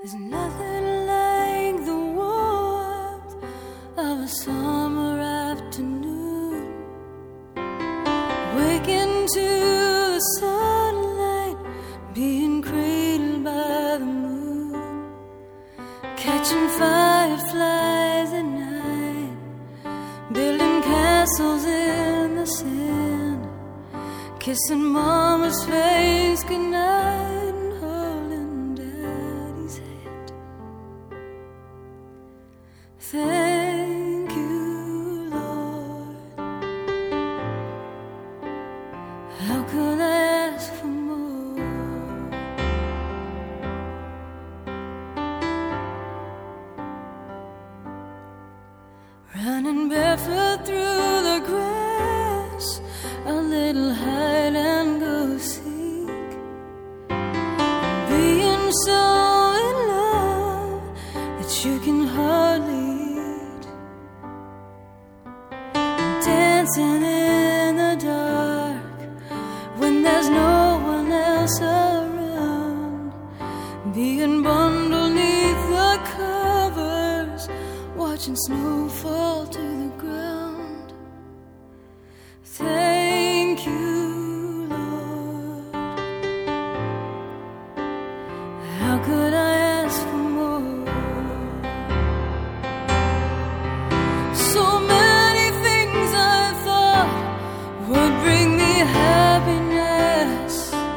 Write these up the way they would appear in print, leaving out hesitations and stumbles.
There's nothing like the warmth of a summer afternoon. Waking to the sunlight, being cradled by the moon, catching fireflies at night, building castles in the sand, kissing mama's face goodnight and holding daddy's hand. Thank you, Lord. How could I ask for more? Running barefoot through the grass, a little hide and go seek, being so in love that you can hardly eat, dancing in the dark when there's no one else around, being bundled neath the covers, watching snow fall to the ground. Thank you, Lord. How could I ask for more? So many things I thought would bring me happiness,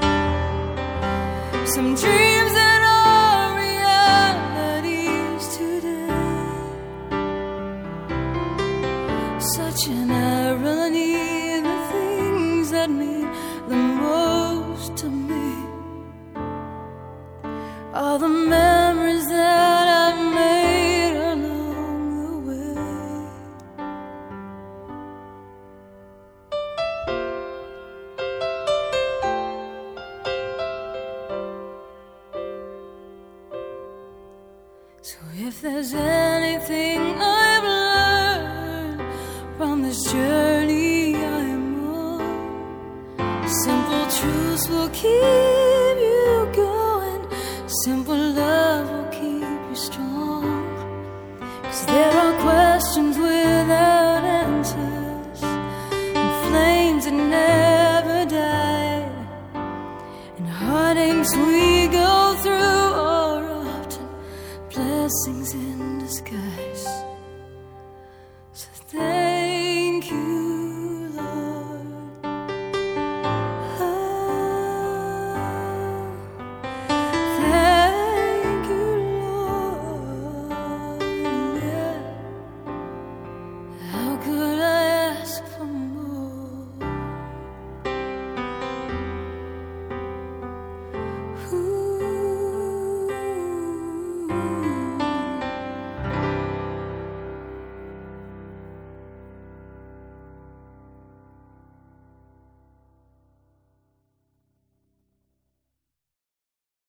some dreams that are realities today. Such an irony, the things that mean the most to me are the memories that I've made along the way. So if there's anything I've learned from this journey I'm on, simple truths will keep